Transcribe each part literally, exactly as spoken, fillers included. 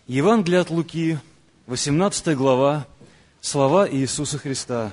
Евангелие от Луки, восемнадцатая глава, слова Иисуса Христа.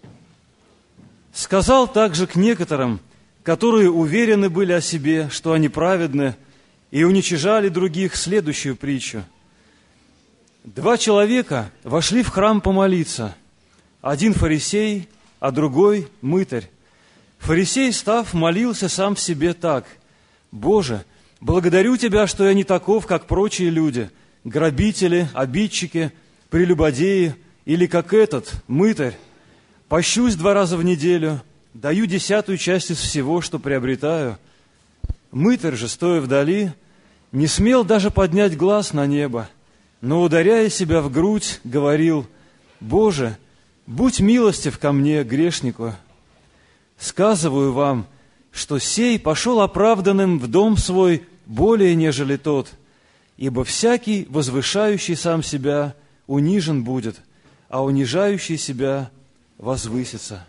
«Сказал также к некоторым, которые уверены были о себе, что они праведны, и уничижали других, следующую притчу. Два человека вошли в храм помолиться, один фарисей, а другой мытарь. Фарисей, став, молился сам в себе так: «Боже, благодарю Тебя, что я не таков, как прочие люди, грабители, обидчики, прелюбодеи, или как этот, мытарь. Пощусь два раза в неделю, даю десятую часть из всего, что приобретаю». Мытарь же, стоя вдали, не смел даже поднять глаз на небо, но, ударяя себя в грудь, говорил: «Боже, будь милостив ко мне, грешнику. Сказываю вам, что сей пошел оправданным в дом свой более, нежели тот, ибо всякий, возвышающий сам себя, унижен будет, а унижающий себя возвысится».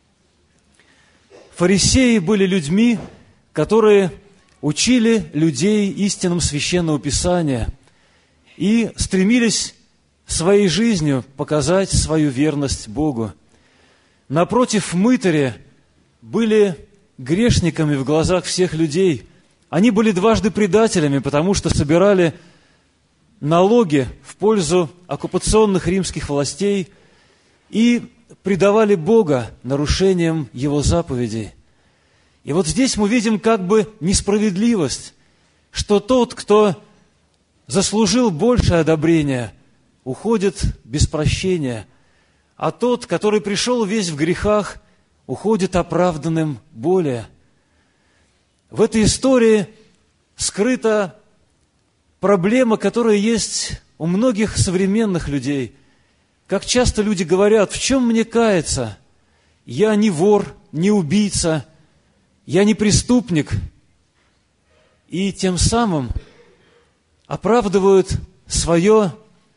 Фарисеи были людьми, которые учили людей истинам Священного Писания и стремились своей жизнью показать свою верность Богу. Напротив, мытари были грешниками в глазах всех людей. Они были дважды предателями, потому что собирали налоги в пользу оккупационных римских властей и предавали Бога нарушением Его заповедей. И вот здесь мы видим как бы несправедливость, что тот, кто заслужил большее одобрение, уходит без прощения, а тот, который пришел весь в грехах, уходит оправданным более. В этой истории скрыта проблема, которая есть у многих современных людей. Как часто люди говорят: «В чем мне каяться? Я не вор, не убийца, я не преступник». И тем самым оправдывают свое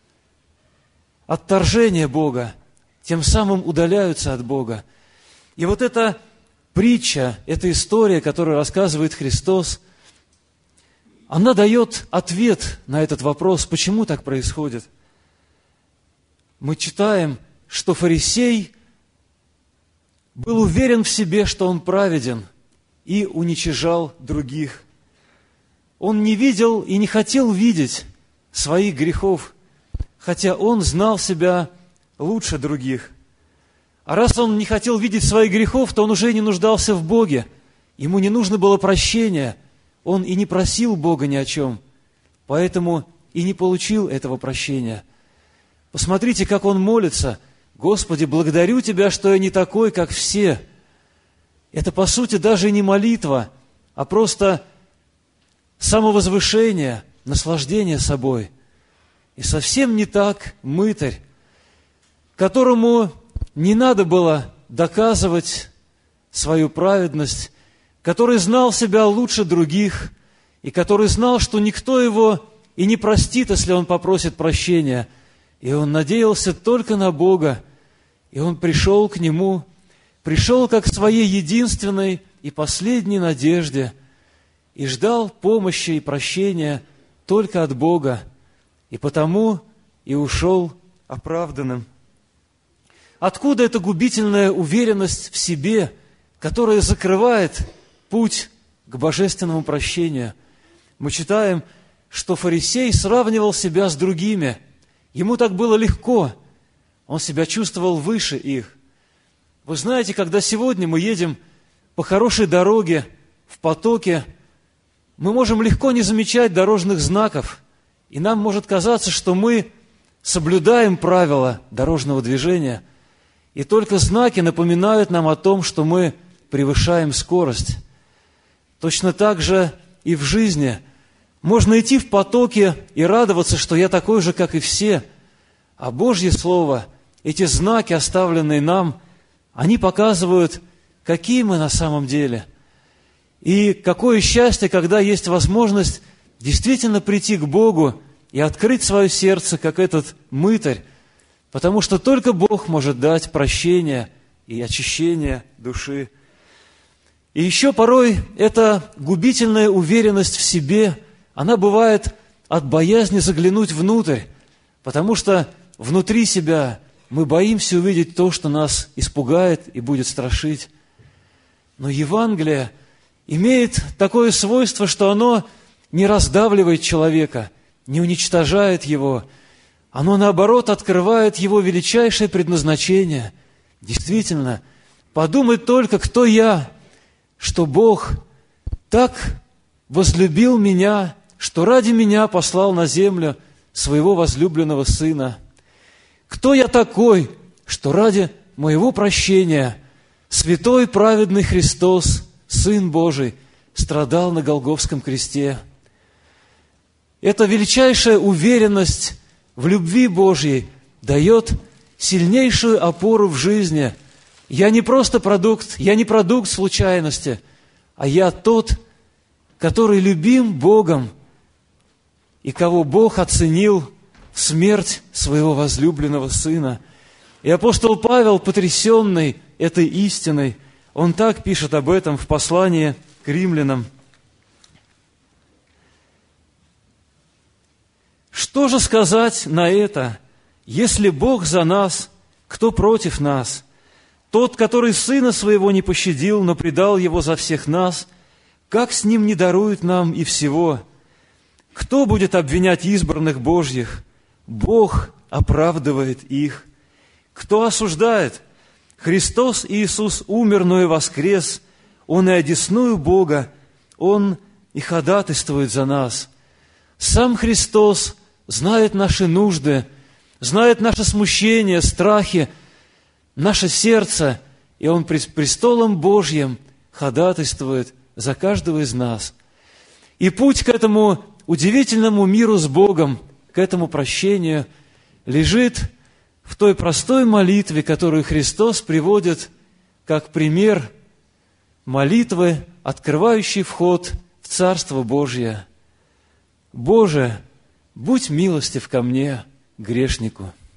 отторжение Бога, тем самым удаляются от Бога. И вот эта притча, эта история, которую рассказывает Христос, она дает ответ на этот вопрос, почему так происходит. Мы читаем, что фарисей был уверен в себе, что он праведен, и уничижал других. Он не видел и не хотел видеть своих грехов, хотя он знал себя лучше других. А раз он не хотел видеть своих грехов, то он уже не нуждался в Боге. Ему не нужно было прощения. Он и не просил Бога ни о чем. Поэтому и не получил этого прощения. Посмотрите, как он молится: «Господи, благодарю Тебя, что я не такой, как все». Это, по сути, даже не молитва, а просто самовозвышение, наслаждение собой. И совсем не так мытарь, которому не надо было доказывать свою праведность, который знал себя лучше других, и который знал, что никто его и не простит, если он попросит прощения. И он надеялся только на Бога, и он пришел к Нему, пришел как к своей единственной и последней надежде, и ждал помощи и прощения только от Бога, и потому и ушел оправданным. Откуда эта губительная уверенность в себе, которая закрывает путь к божественному прощению? Мы читаем, что фарисей сравнивал себя с другими. Ему так было легко. Он себя чувствовал выше их. Вы знаете, когда сегодня мы едем по хорошей дороге, в потоке, мы можем легко не замечать дорожных знаков, и нам может казаться, что мы соблюдаем правила дорожного движения, и только знаки напоминают нам о том, что мы превышаем скорость. Точно так же и в жизни. Можно идти в потоке и радоваться, что я такой же, как и все. А Божье Слово, эти знаки, оставленные нам, они показывают, какие мы на самом деле. И какое счастье, когда есть возможность действительно прийти к Богу и открыть свое сердце, как этот мытарь, потому что только Бог может дать прощение и очищение души. И еще порой эта губительная уверенность в себе, она бывает от боязни заглянуть внутрь, потому что внутри себя мы боимся увидеть то, что нас испугает и будет страшить. Но Евангелие имеет такое свойство, что оно не раздавливает человека, не уничтожает его. Оно, наоборот, открывает его величайшее предназначение. Действительно, подумай только, кто я, что Бог так возлюбил меня, что ради меня послал на землю своего возлюбленного Сына. Кто я такой, что ради моего прощения святой праведный Христос, Сын Божий, страдал на Голгофском кресте? Эта величайшая уверенность в любви Божьей дает сильнейшую опору в жизни. Я не просто продукт, я не продукт случайности, а я тот, который любим Богом и кого Бог оценил в смерть своего возлюбленного Сына. И апостол Павел, потрясенный этой истиной, он так пишет об этом в послании к римлянам. Что же сказать на это? Если Бог за нас, кто против нас? Тот, который Сына Своего не пощадил, но предал Его за всех нас, как с Ним не дарует нам и всего? Кто будет обвинять избранных Божьих? Бог оправдывает их. Кто осуждает? Христос Иисус умер, но и воскрес. Он и одесную Бога, Он и ходатайствует за нас. Сам Христос знает наши нужды, знает наше смущение, страхи, наше сердце, и Он пред престолом Божьим ходатайствует за каждого из нас. И путь к этому удивительному миру с Богом, к этому прощению, лежит в той простой молитве, которую Христос приводит как пример молитвы, открывающей вход в Царство Божье. «Боже, будь милостив ко мне, грешнику».